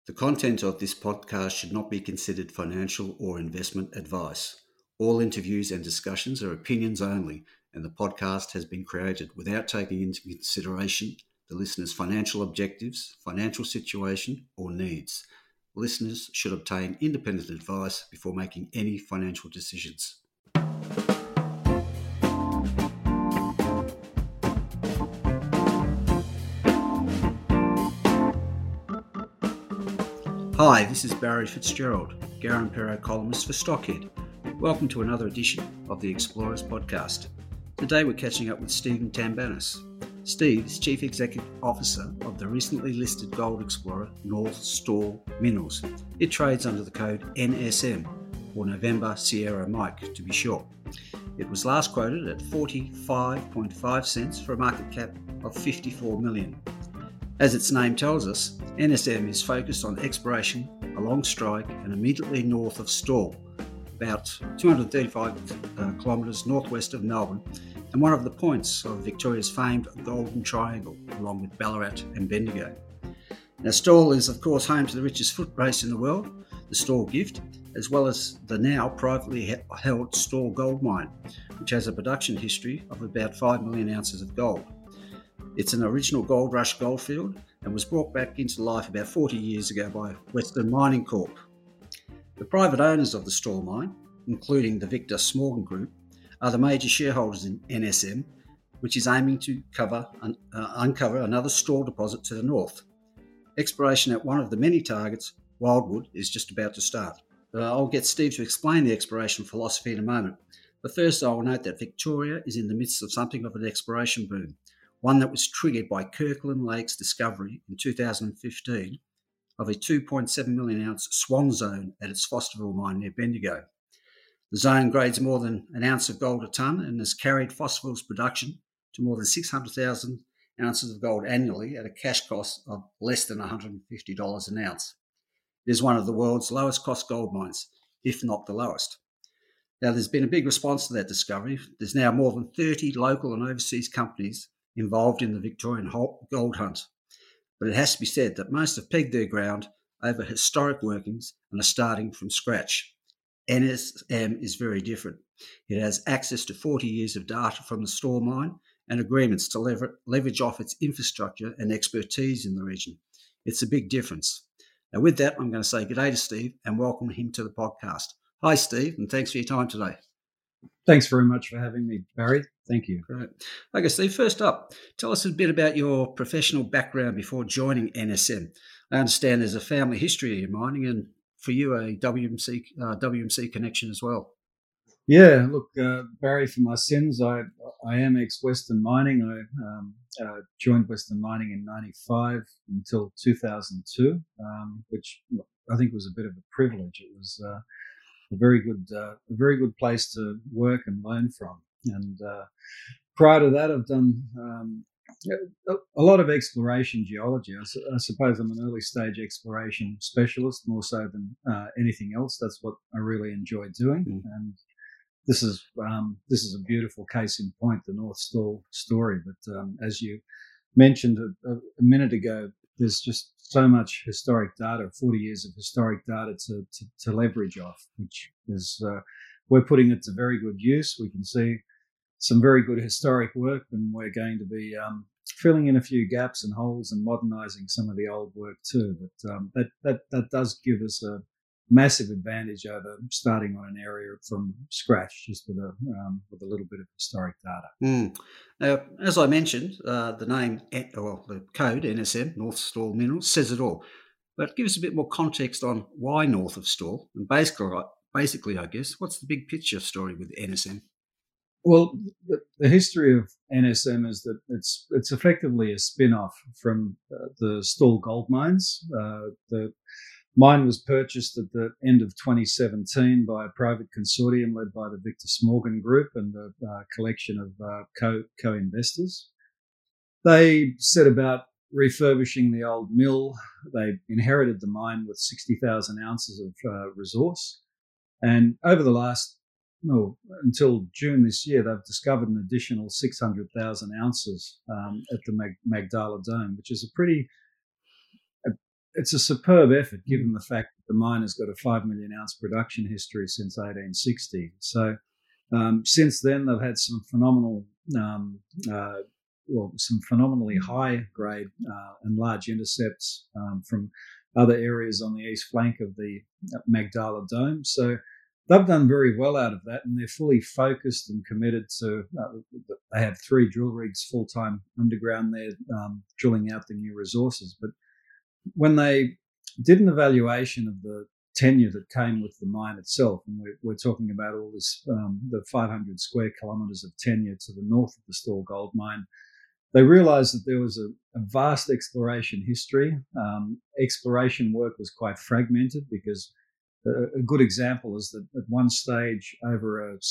The content of this podcast should not be considered financial or investment advice. All interviews and discussions are opinions only, and the podcast has been created without taking into consideration the listener's financial objectives, financial situation, or needs. Listeners should obtain independent advice before making any financial decisions. Hi, this is Barry Fitzgerald, Garimpeiro columnist for Stockhead. Welcome to another edition of the Explorers podcast. Today we're catching up with Stephen Tambanis. Steve is Chief Executive Officer of the recently listed gold explorer North Stawell Minerals. It trades under the code NSM, or November Sierra Mike to be short. It was last quoted at 45.5 cents for a market cap of 54 million. As its name tells us, NSM is focused on exploration along strike and immediately north of Stawell, about 235 kilometres northwest of Melbourne, and one of the points of Victoria's famed Golden Triangle, along with Ballarat and Bendigo. Now, Stawell is, of course, home to the richest foot race in the world, the Stawell Gift, as well as the now privately held Stawell Gold Mine, which has a production history of about 5 million ounces of gold. It's an original gold rush goldfield and was brought back into life about 40 years ago by Western Mining Corp. The private owners of the Stawell mine, including the Victor Smorgon Group, are the major shareholders in NSM, which is aiming to uncover another Stawell deposit to the north. Exploration at one of the many targets, Wildwood, is just about to start. I'll get Steve to explain the exploration philosophy in a moment, but first I will note that Victoria is in the midst of something of an exploration boom, one that was triggered by Kirkland Lake's discovery in 2015 of a 2.7 million ounce Swan zone at its Fosterville mine near Bendigo. The zone grades more than an ounce of gold a tonne and has carried Fosterville's production to more than 600,000 ounces of gold annually at a cash cost of less than $150 an ounce. It is one of the world's lowest cost gold mines, if not the lowest. Now, there's been a big response to that discovery. There's now more than 30 local and overseas companies involved in the Victorian gold hunt. But it has to be said that most have pegged their ground over historic workings and are starting from scratch. NSM is very different. It has access to 40 years of data from the Stawell mine and agreements to leverage off its infrastructure and expertise in the region. It's a big difference. Now, with that, I'm going to say good day to Steve and welcome him to the podcast. Hi, Steve, and thanks for your time today. Thanks very much for having me, Barry. Thank you. Great. Okay, Steve, first up, tell us a bit about your professional background before joining NSM. I understand there's a family history in mining and for you a WMC connection as well. Yeah, look, Barry, for my sins, I am ex-Western Mining. I joined Western Mining in 95 until 2002, which I think was a bit of a privilege. It was a very good place to work and learn from. And prior to that, I've done a lot of exploration geology. I suppose I'm an early stage exploration specialist more so than anything else. That's what I really enjoy doing. And this is a beautiful case in point, the North Stawell story. But as you mentioned a minute ago, there's just so much historic data, 40 years of historic data to leverage off, which is we're putting it to very good use. We can see some very good historic work, and we're going to be filling in a few gaps and holes and modernising some of the old work too. But that does give us a massive advantage over starting on an area from scratch, just with a little bit of historic data. Now, as I mentioned, the code NSM, North Stawell Minerals, says it all. But give us a bit more context on why north of Stawell, and basically, I guess, what's the big picture story with NSM? Well, the history of NSM is that it's effectively a spin-off from the Stawell gold mines. The mine was purchased at the end of 2017 by a private consortium led by the Victor Smorgon Group and a collection of co-investors. They set about refurbishing the old mill. They inherited the mine with 60,000 ounces of resource. And over the last, until June this year, they've discovered an additional 600,000 ounces at the Magdala Dome, which is a pretty it's a superb effort given the fact that the mine has got a 5 million ounce production history since 1860. So since then, they've had some some phenomenally high grade and large intercepts from other areas on the east flank of the Magdala Dome. So they've done very well out of that, and they're fully focused and committed to. They have 3 drill rigs full time underground there, drilling out the new resources. But when they did an evaluation of the tenure that came with the mine itself, and we're talking about all this, the 500 square kilometres of tenure to the north of the Stawell Gold Mine, they realised that there was a vast exploration history. Exploration work was quite fragmented because a good example is that at one stage over an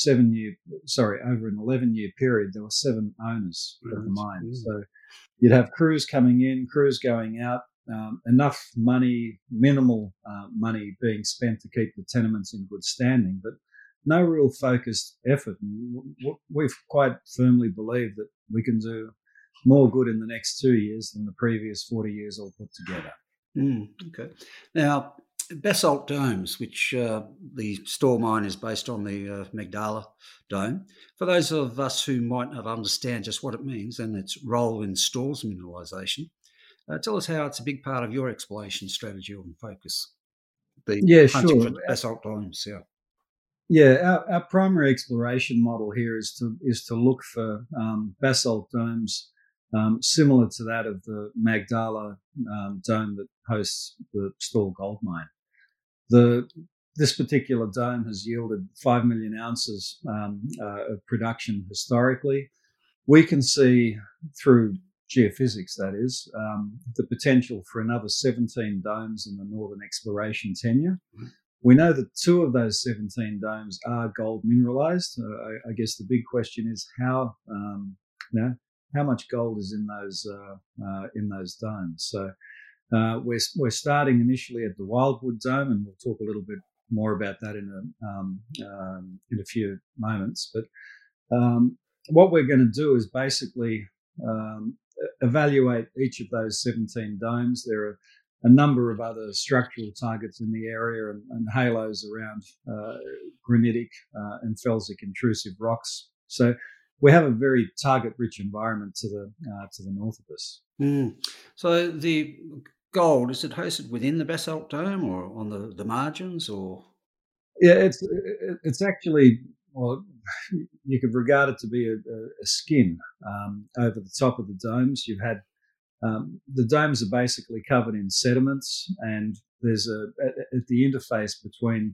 11-year period, there were 7 owners of the mine. So you'd have crews coming in, crews going out, enough money, minimal money being spent to keep the tenements in good standing, but no real focused effort. And we've quite firmly believed that we can do more good in the next 2 years than the previous 40 years all put together. Okay. Now, basalt domes, which the Stawell mine is based on the Magdala Dome. For those of us who might not understand just what it means and its role in Stawell's mineralisation, tell us how it's a big part of your exploration strategy or focus. Hunting for basalt domes, Yeah, our primary exploration model here is to look for basalt domes similar to that of the Magdala dome that hosts the Stawell Gold Mine. This particular dome has yielded 5 million ounces of production historically. We can see through geophysics, that is, the potential for another 17 domes in the northern exploration tenure. We know that 2 of those 17 domes are gold mineralized. I guess the big question is how much gold is in those domes. So we're starting initially at the Wildwood Dome, and we'll talk a little bit more about that in a few moments. But what we're going to do is basically evaluate each of those 17 domes. There are a number of other structural targets in the area and halos around granitic and felsic intrusive rocks. So we have a very target-rich environment to the north of us. So the gold, is it hosted within the basalt dome or on the margins, or? Yeah, it's actually, well, you could regard it to be a skin over the top of the domes. You've had the domes are basically covered in sediments, and there's at the interface between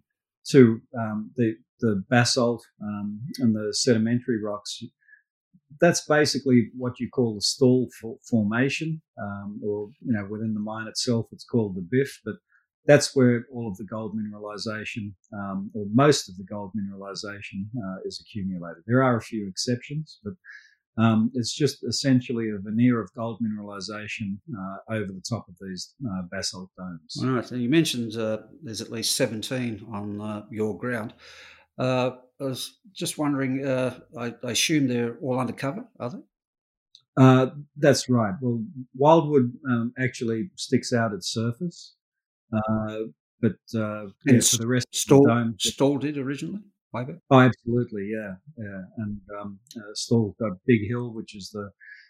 the basalt and the sedimentary rocks. That's basically what you call the Stawell formation, or within the mine itself, it's called the BIF. But that's where all of the gold mineralisation, or most of the gold mineralisation, is accumulated. There are a few exceptions, but it's just essentially a veneer of gold mineralisation over the top of these basalt domes. All right. So you mentioned there's at least 17 on your ground. I was just wondering, I assume they're all undercover, are they? That's right. Well, Wildwood actually sticks out at surface, but for the rest of the dome, Stawell did originally. Maybe? Oh, absolutely, yeah. And Stawell's got Big Hill, which is the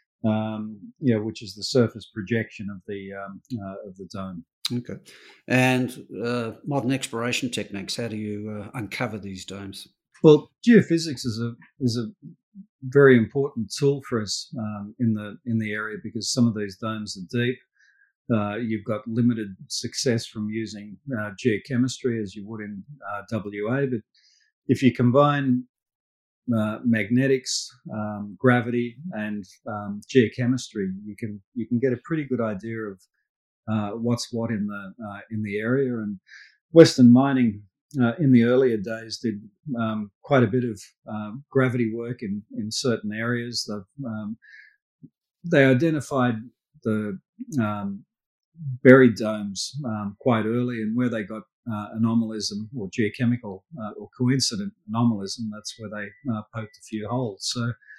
surface projection of the dome. Okay. And modern exploration techniques, how do you uncover these domes? Well, geophysics is a very important tool for us in the area, because some of these domes are deep. You've got limited success from using geochemistry as you would in WA, but if you combine magnetics, gravity, and geochemistry, you can get a pretty good idea of what's what in the area. And Western Mining in the earlier days did quite a bit of gravity work in certain areas. They identified the buried domes quite early, and where they got anomalism or geochemical or coincident anomalism, that's where they poked a few holes. So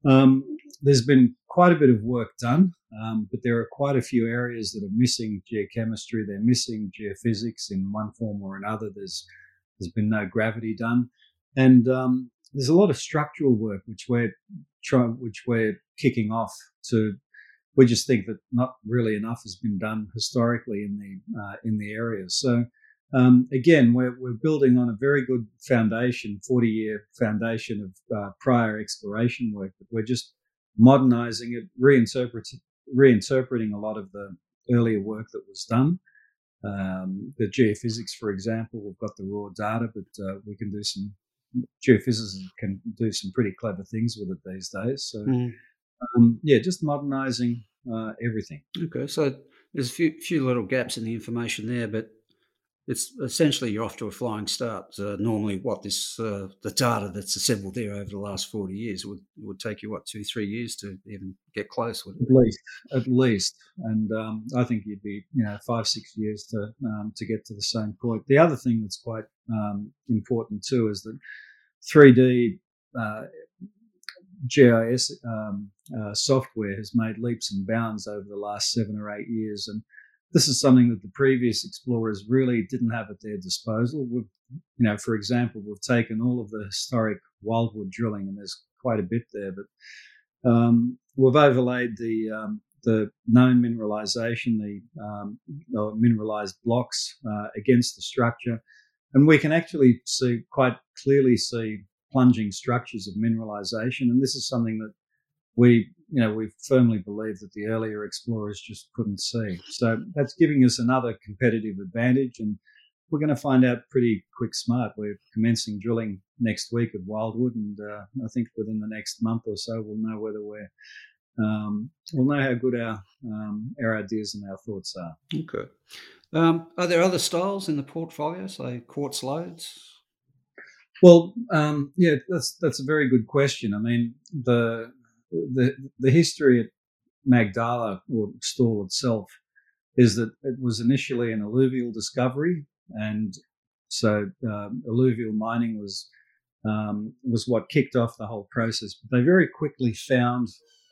There's been quite a bit of work done, but there are quite a few areas that are missing geochemistry. They're missing geophysics in one form or another. There's been no gravity done, and there's a lot of structural work which we're kicking off to. We just think that not really enough has been done historically in the area. So again, we're building on a very good foundation, 40-year foundation of prior exploration work, but we're just modernizing it, reinterpreting a lot of the earlier work that was done. The geophysics, for example, we've got the raw data, but we can do geophysicists can do some pretty clever things with it these days. So, just modernizing everything. Okay, so there's a few little gaps in the information there, but it's essentially you're off to a flying start. Normally, the data that's assembled there over the last 40 years would take you 2-3 years to even get close with it. At least, and I think you'd be 5-6 years to get to the same point. The other thing that's quite important too is that 3D GIS software has made leaps and bounds over the last 7 or 8 years, and this is something that the previous explorers really didn't have at their disposal. For example, we've taken all of the historic wildwood drilling, and there's quite a bit there, but we've overlaid the known mineralization, the mineralized blocks against the structure, and we can actually quite clearly see plunging structures of mineralization, and this is something that we firmly believe that the earlier explorers just couldn't see. So that's giving us another competitive advantage, and we're going to find out pretty quick smart. We're commencing drilling next week at Wildwood, and I think within the next month or so we'll know whether we'll know how good our ideas and our thoughts are. Okay. Are there other styles in the portfolio, say quartz lodes? Well, that's a very good question. I mean, the history at Magdala, or Stawell itself, is that it was initially an alluvial discovery, and so alluvial mining was what kicked off the whole process. But they very quickly found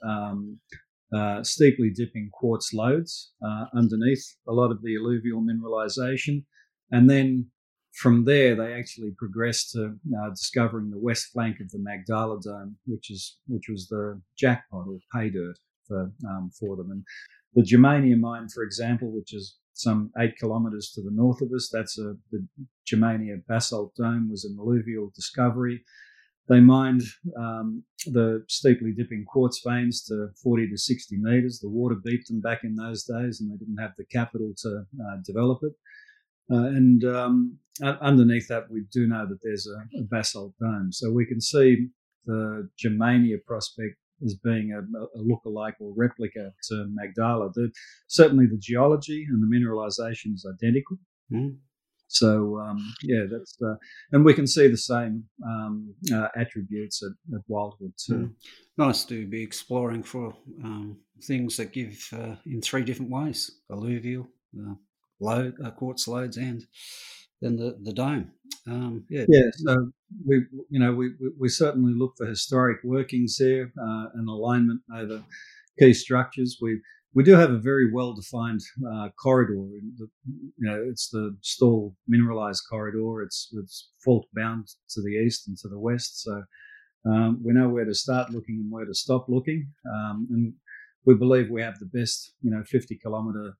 steeply dipping quartz lodes underneath a lot of the alluvial mineralization, and then from there, they actually progressed to discovering the west flank of the Magdala Dome, which was the jackpot or pay dirt for them. And the Germania mine, for example, which is some 8 kilometres to the north of us, the Germania Basalt Dome was an alluvial discovery. They mined the steeply dipping quartz veins to 40 to 60 metres. The water beat them back in those days, and they didn't have the capital to develop it. And underneath that, we do know that there's a basalt dome. So we can see the Germania prospect as being a lookalike or replica to Magdala. Certainly the geology and the mineralization is identical. Mm. So, that's and we can see the same attributes at Wildwood too. Nice to be exploring for things that give in 3 different ways: alluvial, quartz lodes, and then the dome. So we certainly look for historic workings there and alignment over key structures. We do have a very well-defined corridor. It's the Stawell mineralized corridor. It's fault-bound to the east and to the west. So we know where to start looking and where to stop looking. And we believe we have the best, 50-kilometre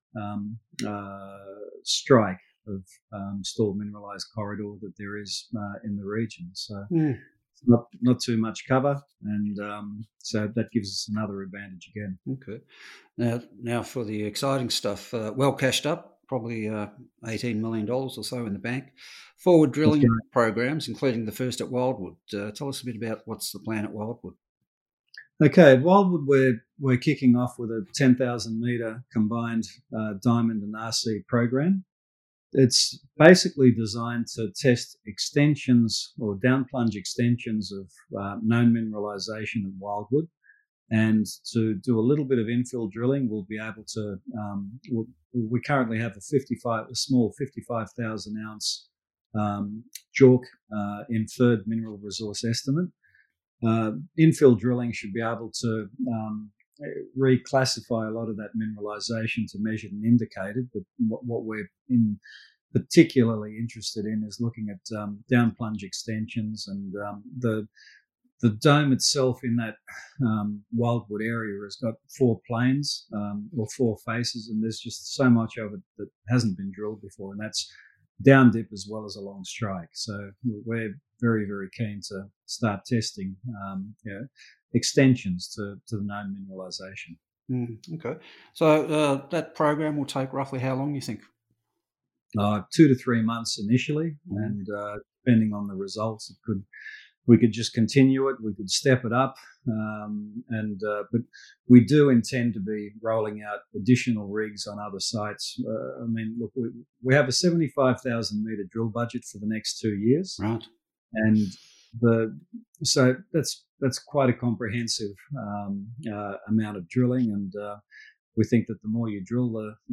strike of Stawell mineralized corridor that there is in the region. So not too much cover, and so that gives us another advantage again. Okay. Now for the exciting stuff, well cashed up, probably $18 million or so in the bank. Forward drilling programs, including the first at Wildwood. Tell us a bit about what's the plan at Wildwood. Okay, at Wildwood we're kicking off with a 10,000 metre combined diamond and RC program. It's basically designed to test extensions or down plunge extensions of known mineralization at Wildwood, and to do a little bit of infill drilling. We'll be able to. We currently have a small 55,000 ounce JORC inferred mineral resource estimate. Infill drilling should be able to reclassify a lot of that mineralisation to measured and indicated. But what we're particularly interested in is looking at down plunge extensions, and the dome itself in that Wildwood area has got 4 planes or 4 faces, and there's just so much of it that hasn't been drilled before, and that's down dip as well as along strike. So we're very, very keen to start testing extensions to the known mineralisation. Okay. So that program will take roughly how long, you think? 2 to 3 months initially, and depending on the results, we could just continue it. We could step it up, but we do intend to be rolling out additional rigs on other sites. I mean, look, we have a 75,000 metre drill budget for the next 2 years, right? And so that's quite a comprehensive amount of drilling, and we think that the more you drill,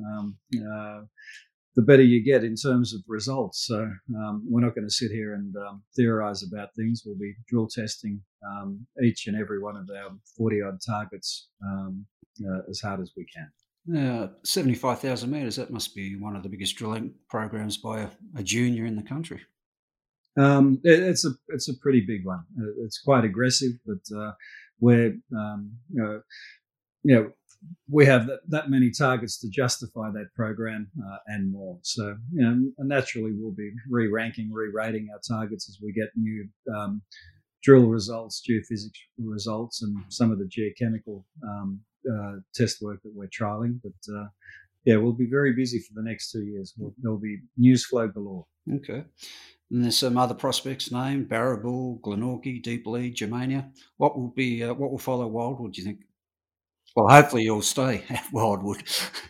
the better you get in terms of results. So we're not going to sit here and theorise about things. We'll be drill testing each and every one of our 40-odd targets as hard as we can. 75,000 metres, that must be one of the biggest drilling programs by a junior in the country. It's a pretty big one. It's quite aggressive, but we're we have that many targets to justify that program and more. So, naturally we'll be re-rating our targets as we get new drill results, geophysics results, and some of the geochemical test work that we're trialling. But we'll be very busy for the next 2 years. There'll be news flow galore. Okay. And there's some other prospects named: Barrabool, Glenorchy, Deep Lead, Germania. What will follow Wildwood, do you think? Well, hopefully you'll stay at Wildwood.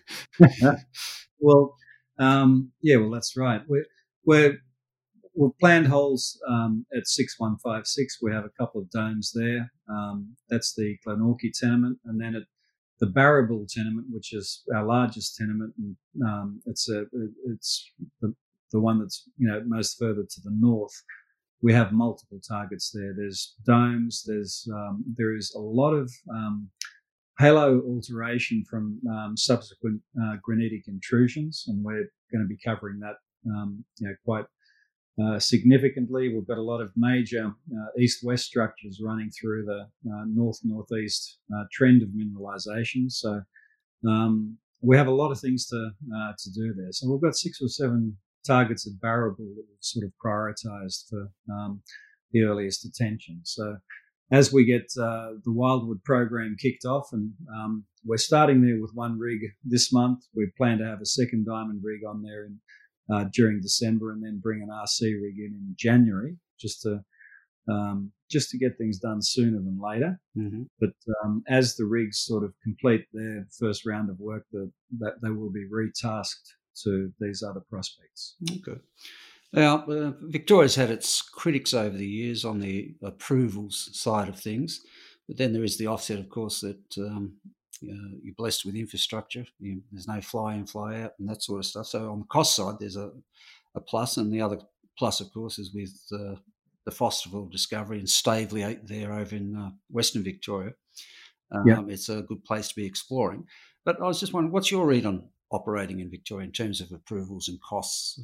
Well, that's right. We've planned holes at 6156. We have a couple of domes there. That's the Glenorchy tenement, and then at the Barrabool tenement, which is our largest tenement, and it's the one that's most further to the north. We have multiple targets there. There's domes. There is a lot of halo alteration from subsequent granitic intrusions, and we're going to be covering that quite significantly. We've got a lot of major east-west structures running through the north-northeast trend of mineralisation. So we have a lot of things to do there. So we've got 6 or 7 targets at Barrabool that we've sort of prioritised for the earliest attention. So as we get the Wildwood program kicked off, and we're starting there with 1 rig this month. We plan to have a second diamond rig on there during December, and then bring an RC rig in January, just to get things done sooner than later. Mm-hmm. But as the rigs sort of complete their first round of work, that they will be retasked to these other prospects. Okay. Now, Victoria's had its critics over the years on the approvals side of things, but then there is the offset, of course, that you're blessed with infrastructure. There's no fly-in, fly-out and that sort of stuff. So on the cost side, there's a plus, and the other plus, of course, is with the Fosterville discovery and Staveley there over in Western Victoria. It's a good place to be exploring. But I was just wondering, what's your read on operating in Victoria in terms of approvals and costs?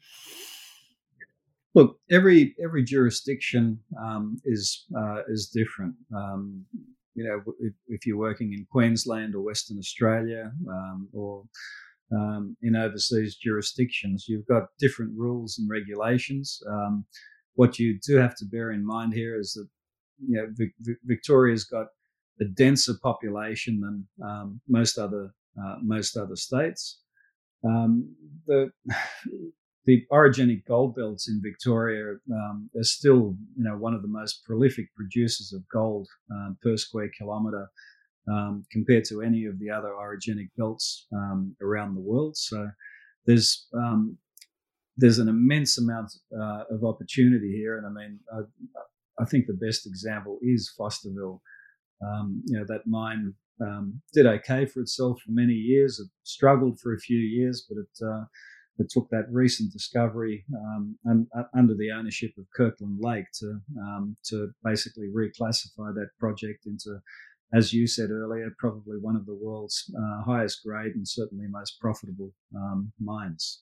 Look, every jurisdiction is different. If you're working in Queensland or Western Australia or in overseas jurisdictions, you've got different rules and regulations. What you do have to bear in mind here is that Victoria's got a denser population than most other states. The orogenic gold belts in Victoria are still, one of the most prolific producers of gold per square kilometre compared to any of the other orogenic belts around the world. So there's an immense amount of opportunity here, and I mean, I think the best example is Fosterville. That mine did okay for itself for many years. It struggled for a few years, but took that recent discovery and under the ownership of Kirkland Lake to basically reclassify that project into, as you said earlier, probably one of the world's highest grade and certainly most profitable mines.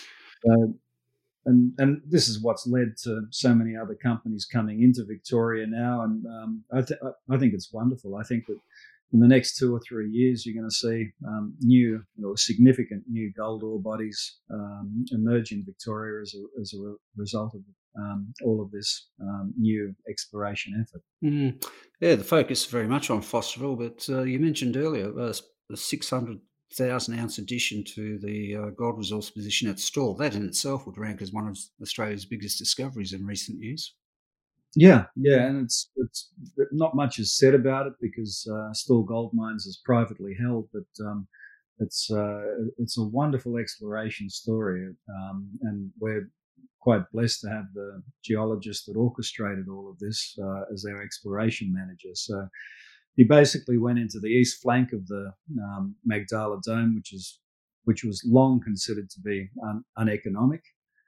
And this is what's led to so many other companies coming into Victoria now, and I think it's wonderful. I think that in the next 2 or 3 years, you're going to see significant new gold ore bodies emerge in Victoria as a result of all of this new exploration effort. Yeah, the focus is very much on Fosterville, but you mentioned earlier the 600,000 ounce addition to the gold resource position at Stawell. That in itself would rank as one of Australia's biggest discoveries in recent years. Yeah, and it's not much is said about it because Stawell Gold Mines is privately held, but it's a wonderful exploration story, and we're quite blessed to have the geologist that orchestrated all of this as our exploration manager. So he basically went into the east flank of the Magdala Dome, which was long considered to be uneconomic.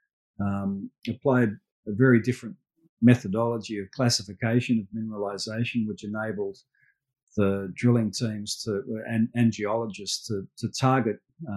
Applied a very different methodology of classification of mineralization, which enabled the drilling teams and geologists to target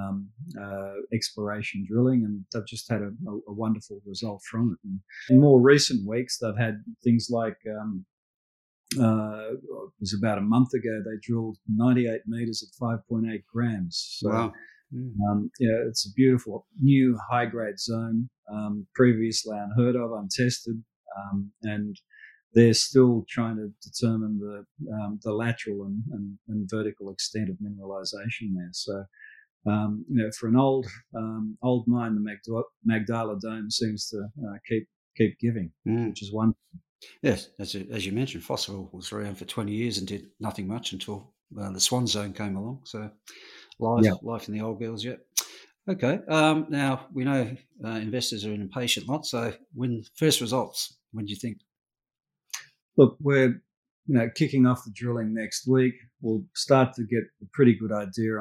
exploration drilling, and they've just had a wonderful result from it. And in more recent weeks, they've had things like it was about a month ago they drilled 98 meters at 5.8 grams. So, wow. It's a beautiful new high-grade zone, previously unheard of, untested, and they're still trying to determine the lateral and vertical extent of mineralization there. So, for an old mine, the Magdala Dome seems to keep giving, which is wonderful. Yes, as you mentioned, Fosterville was around for 20 years and did nothing much until the Swan Zone came along. So, life in the old girls yet. Okay, now we know investors are an impatient lot. So, first results, when do you think? Look, we're kicking off the drilling next week. We'll start to get a pretty good idea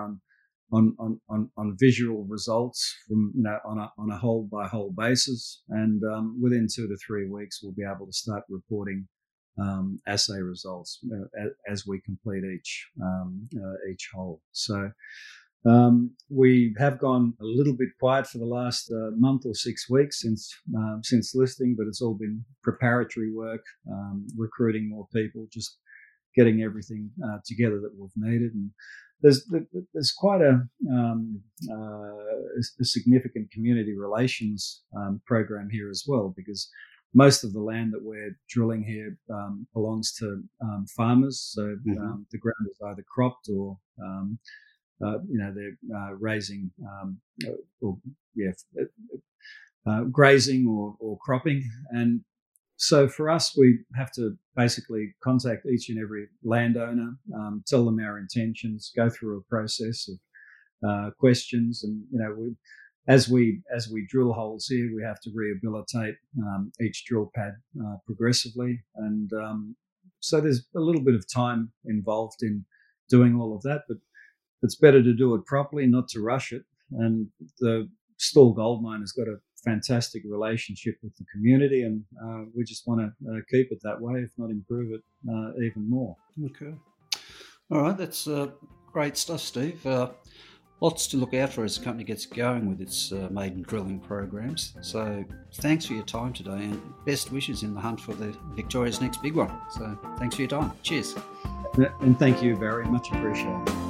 on visual results from on a hole by hole basis, and within 2 to 3 weeks we'll be able to start reporting assay results as we complete each hole. So we have gone a little bit quiet for the last month or 6 weeks since listing, but it's all been preparatory work, recruiting more people, just getting everything together that we've needed. And there's quite a significant community relations program here as well, because most of the land that we're drilling here belongs to farmers. So the ground is either cropped or they're raising grazing or cropping. And so for us, we have to basically contact each and every landowner, tell them our intentions, go through a process of questions, and as we drill holes here, we have to rehabilitate each drill pad progressively, and so there's a little bit of time involved in doing all of that, but it's better to do it properly, not to rush it. And the Stawell Gold Mine has got a fantastic relationship with the community, and we just want to keep it that way, if not improve it even more. Okay. All right, that's great stuff, Steve. Lots to look out for as the company gets going with its maiden drilling programs. So thanks for your time today, and best wishes in the hunt for Victoria's next big one. So thanks for your time. Cheers. And thank you, Barry. Much appreciated.